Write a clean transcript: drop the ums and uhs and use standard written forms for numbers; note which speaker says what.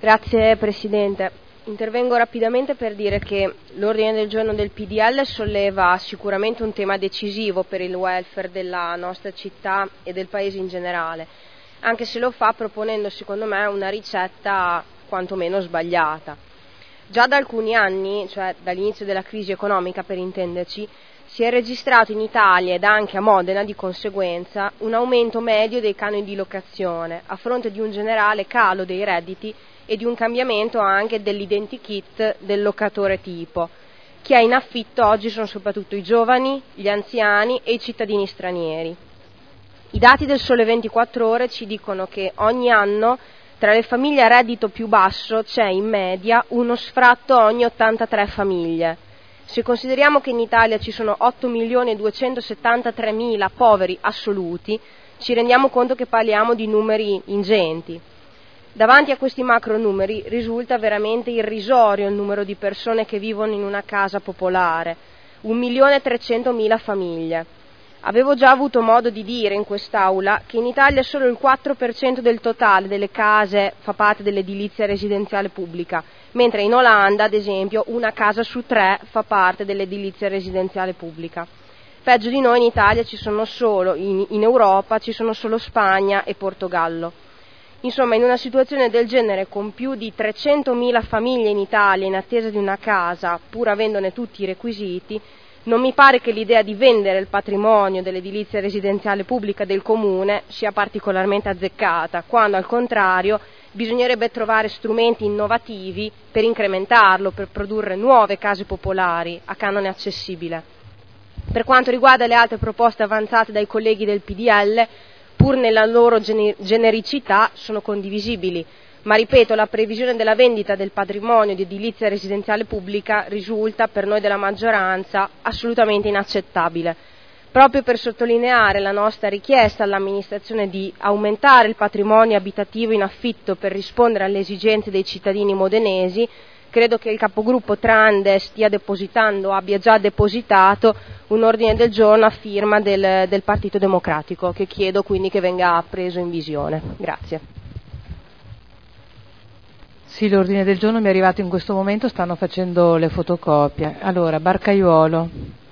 Speaker 1: Grazie Presidente. Intervengo rapidamente per dire che l'ordine del giorno del PDL solleva sicuramente un tema decisivo per il welfare della nostra città e del Paese in generale, anche se lo fa proponendo secondo me una ricetta quantomeno sbagliata. Già da alcuni anni, cioè dall'inizio della crisi economica per intenderci, si è registrato in Italia ed anche a Modena di conseguenza un aumento medio dei canoni di locazione a fronte di un generale calo dei redditi e di un cambiamento anche dell'identikit del locatore tipo. Chi è in affitto oggi sono soprattutto i giovani, gli anziani e i cittadini stranieri. I dati del Sole 24 Ore ci dicono che ogni anno tra le famiglie a reddito più basso c'è in media uno sfratto ogni 83 famiglie. Se consideriamo che in Italia ci sono 8.273.000 poveri assoluti, ci rendiamo conto che parliamo di numeri ingenti. Davanti a questi macro numeri risulta veramente irrisorio il numero di persone che vivono in una casa popolare, 1.300.000 famiglie. Avevo già avuto modo di dire in quest'Aula che in Italia solo il 4% del totale delle case fa parte dell'edilizia residenziale pubblica, mentre in Olanda, ad esempio, una casa su 3 fa parte dell'edilizia residenziale pubblica. Peggio di noi in Italia ci sono solo, in Europa ci sono solo Spagna e Portogallo. Insomma, in una situazione del genere, con più di 300.000 famiglie in Italia in attesa di una casa, pur avendone tutti i requisiti, non mi pare che l'idea di vendere il patrimonio dell'edilizia residenziale pubblica del Comune sia particolarmente azzeccata, quando al contrario bisognerebbe trovare strumenti innovativi per incrementarlo, per produrre nuove case popolari a canone accessibile. Per quanto riguarda le altre proposte avanzate dai colleghi del PDL, pur nella loro genericità sono condivisibili, ma ripeto, la previsione della vendita del patrimonio di edilizia residenziale pubblica risulta per noi della maggioranza assolutamente inaccettabile. Proprio per sottolineare la nostra richiesta all'amministrazione di aumentare il patrimonio abitativo in affitto per rispondere alle esigenze dei cittadini modenesi, credo che il capogruppo Trande stia depositando o abbia già depositato un ordine del giorno a firma del Partito Democratico, che chiedo quindi che venga preso in visione. Grazie.
Speaker 2: Sì, l'ordine del giorno mi è arrivato in questo momento, stanno facendo le fotocopie. Allora, Barcaiuolo.